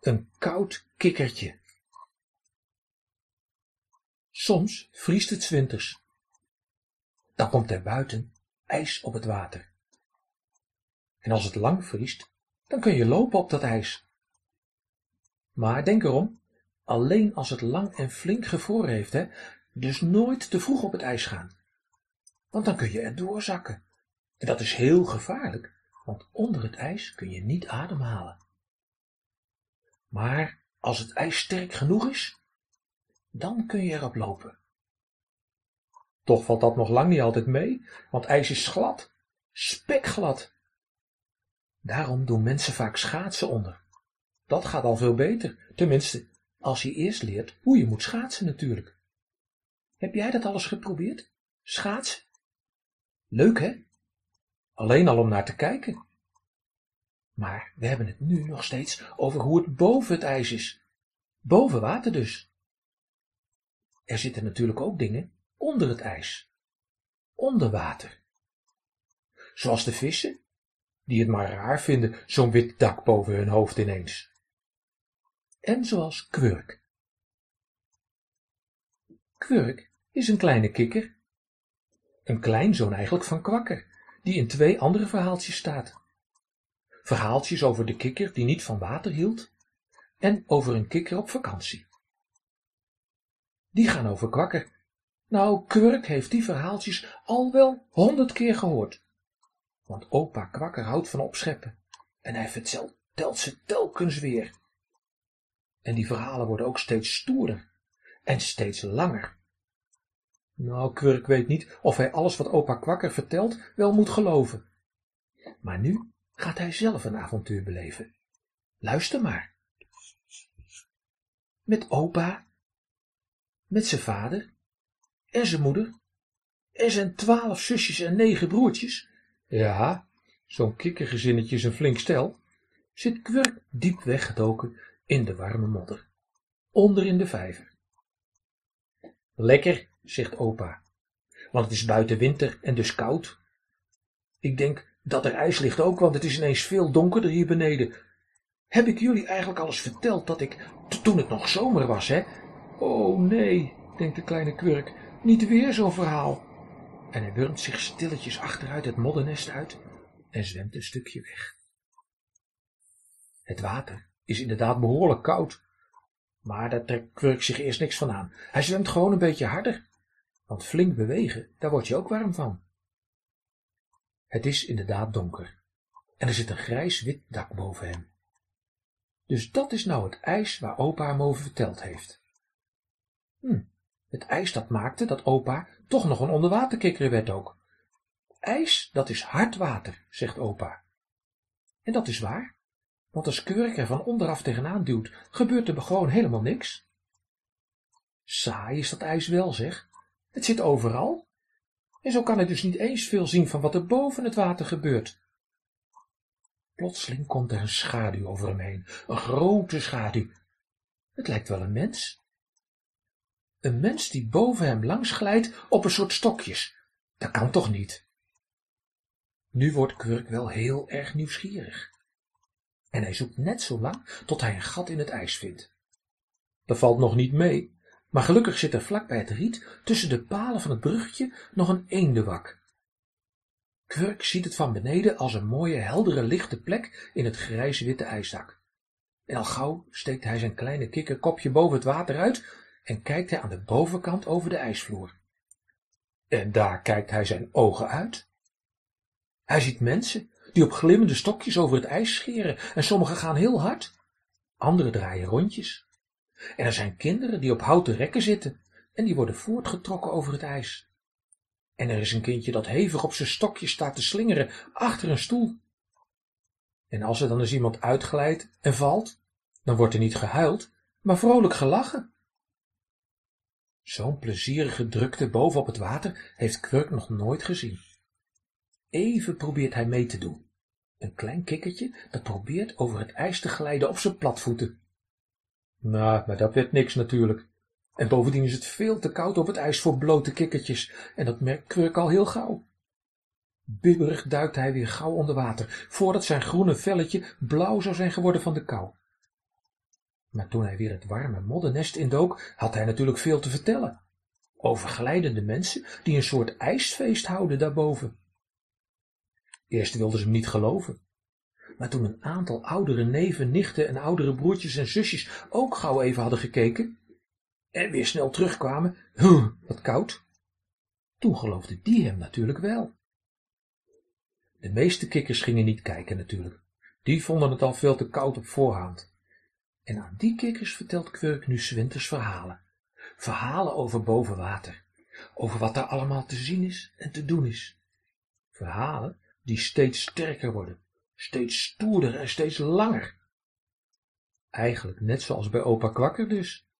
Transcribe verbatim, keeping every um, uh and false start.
Een koud kikkertje. Soms vriest het 's winters. Dan komt er buiten ijs op het water. En als het lang vriest, dan kun je lopen op dat ijs. Maar denk erom, alleen als het lang en flink gevroren heeft, hè? Dus nooit te vroeg op het ijs gaan. Want dan kun je er doorzakken. En dat is heel gevaarlijk, want onder het ijs kun je niet ademhalen. Maar als het ijs sterk genoeg is, dan kun je erop lopen. Toch valt dat nog lang niet altijd mee, want ijs is glad, spekglad. Daarom doen mensen vaak schaatsen onder. Dat gaat al veel beter, tenminste, als je eerst leert hoe je moet schaatsen natuurlijk. Heb jij dat alles geprobeerd? Schaatsen? Leuk, hè? Alleen al om naar te kijken. Maar we hebben het nu nog steeds over hoe het boven het ijs is. Boven water dus. Er zitten natuurlijk ook dingen onder het ijs. Onder water. Zoals de vissen, die het maar raar vinden, zo'n wit dak boven hun hoofd ineens. En zoals Kwurk. Kwurk is een kleine kikker. Een kleinzoon eigenlijk van Kwakker, die in twee andere verhaaltjes staat. Verhaaltjes over de kikker die niet van water hield en over een kikker op vakantie. Die gaan over Kwakker. Nou, Kwurk heeft die verhaaltjes al wel honderd keer gehoord. Want opa Kwakker houdt van opscheppen en hij vertelt ze telkens weer. En die verhalen worden ook steeds stoerder en steeds langer. Nou, Kwurk weet niet of hij alles wat opa Kwakker vertelt wel moet geloven. Maar nu gaat hij zelf een avontuur beleven. Luister maar. Met opa, met zijn vader en zijn moeder en zijn twaalf zusjes en negen broertjes. Ja, zo'n kikkergezinnetje is een flink stel. Zit Kwurk diep weggedoken in de warme modder, onder in de vijver. Lekker, zegt opa, want het is buiten winter en dus koud. Ik denk dat er ijs ligt ook, want het is ineens veel donkerder hier beneden. Heb ik jullie eigenlijk al eens verteld dat ik, toen het nog zomer was, hè? Oh nee, denkt de kleine Kwurk, niet weer zo'n verhaal. En hij wurmt zich stilletjes achteruit het moddernest uit en zwemt een stukje weg. Het water is inderdaad behoorlijk koud, maar daar trekt Kwurk zich eerst niks van aan. Hij zwemt gewoon een beetje harder, want flink bewegen, daar word je ook warm van. Het is inderdaad donker en er zit een grijs-wit dak boven hem. Dus dat is nou het ijs waar opa hem over verteld heeft. Hm, het ijs dat maakte dat opa toch nog een onderwaterkikker werd ook. Ijs, dat is hard water, zegt opa. En dat is waar, want als Kwurk er van onderaf tegenaan duwt, gebeurt er gewoon helemaal niks. Saai is dat ijs wel, zeg. Het zit overal. En zo kan hij dus niet eens veel zien van wat er boven het water gebeurt. Plotseling komt er een schaduw over hem heen, een grote schaduw. Het lijkt wel een mens. Een mens die boven hem langs glijdt op een soort stokjes. Dat kan toch niet? Nu wordt Kwurk wel heel erg nieuwsgierig. En hij zoekt net zo lang tot hij een gat in het ijs vindt. Dat valt nog niet mee, maar gelukkig zit er vlak bij het riet tussen de palen van het bruggetje nog een eendenwak. Kwurk ziet het van beneden als een mooie, heldere, lichte plek in het grijs-witte ijsdak. En al gauw steekt hij zijn kleine kikkerkopje boven het water uit en kijkt hij aan de bovenkant over de ijsvloer. En daar kijkt hij zijn ogen uit. Hij ziet mensen die op glimmende stokjes over het ijs scheren en sommigen gaan heel hard, anderen draaien rondjes. En er zijn kinderen die op houten rekken zitten en die worden voortgetrokken over het ijs. En er is een kindje dat hevig op zijn stokjes staat te slingeren achter een stoel. En als er dan eens iemand uitglijdt en valt, dan wordt er niet gehuild, maar vrolijk gelachen. Zo'n plezierige drukte boven op het water heeft Kwurk nog nooit gezien. Even probeert hij mee te doen. Een klein kikkertje dat probeert over het ijs te glijden op zijn platvoeten. Nou, maar dat werd niks natuurlijk. En bovendien is het veel te koud op het ijs voor blote kikkertjes, en dat merkt Kwurk al heel gauw. Bibberig duikt hij weer gauw onder water, voordat zijn groene velletje blauw zou zijn geworden van de kou. Maar toen hij weer het warme moddernest indook, had hij natuurlijk veel te vertellen. Over glijdende mensen die een soort ijsfeest houden daarboven. Eerst wilden ze hem niet geloven. Maar toen een aantal oudere neven, nichten en oudere broertjes en zusjes ook gauw even hadden gekeken en weer snel terugkwamen, huh, wat koud, toen geloofden die hem natuurlijk wel. De meeste kikkers gingen niet kijken natuurlijk. Die vonden het al veel te koud op voorhand. En aan die kikkers vertelt Quirk nu 's winters verhalen. Verhalen over boven water. Over wat daar allemaal te zien is en te doen is. Verhalen die steeds sterker worden. Steeds stoerder en steeds langer. Eigenlijk net zoals bij opa Kwakker dus.